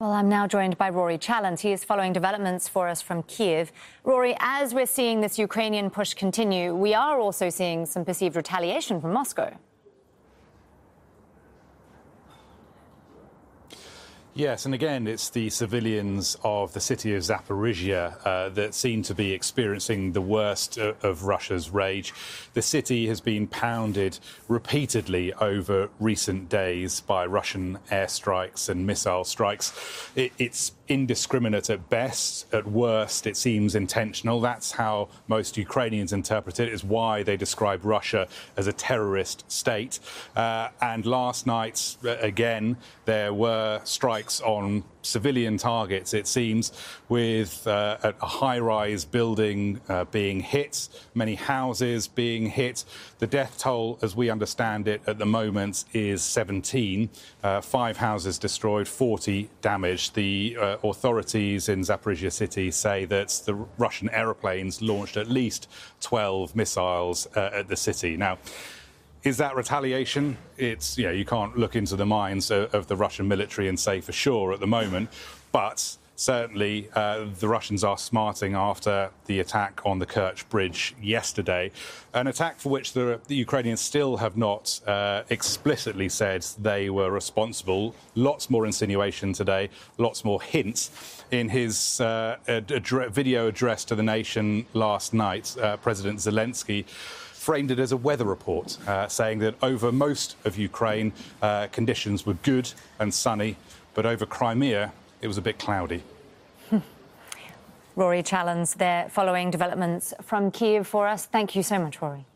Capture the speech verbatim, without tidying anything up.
Well, I'm now joined by Rory Challant. He is following developments for us from Kiev. Rory, as we're seeing this Ukrainian push continue, we are also seeing some perceived retaliation from Moscow. Yes, and again, it's the civilians of the city of Zaporizhia uh, that seem to be experiencing the worst uh, of Russia's rage. The city has been pounded repeatedly over recent days by Russian airstrikes and missile strikes. It, it's indiscriminate at best. At worst, it seems intentional. That's how most Ukrainians interpret it. It's why they describe Russia as a terrorist state. Uh, and last night, again, there were strikes on civilian targets, it seems, with uh, a high-rise building uh, being hit, many houses being hit. The death toll, as we understand it at the moment, is seventeen. Uh, five houses destroyed, forty damaged. The uh, authorities in Zaporizhia city say that the Russian aeroplanes launched at least twelve missiles uh, at the city. Now, is that retaliation? It's, you know, you can't look into the minds of, of the Russian military and say for sure at the moment, but certainly uh, the Russians are smarting after the attack on the Kerch Bridge yesterday, an attack for which the, the Ukrainians still have not uh, explicitly said they were responsible. Lots more insinuation today, lots more hints. In his uh, ad- ad- video address to the nation last night, uh, President Zelensky framed it as a weather report, uh, saying that over most of Ukraine, uh, conditions were good and sunny, but over Crimea, it was a bit cloudy. Rory Challant there following developments from Kiev for us. Thank you so much, Rory.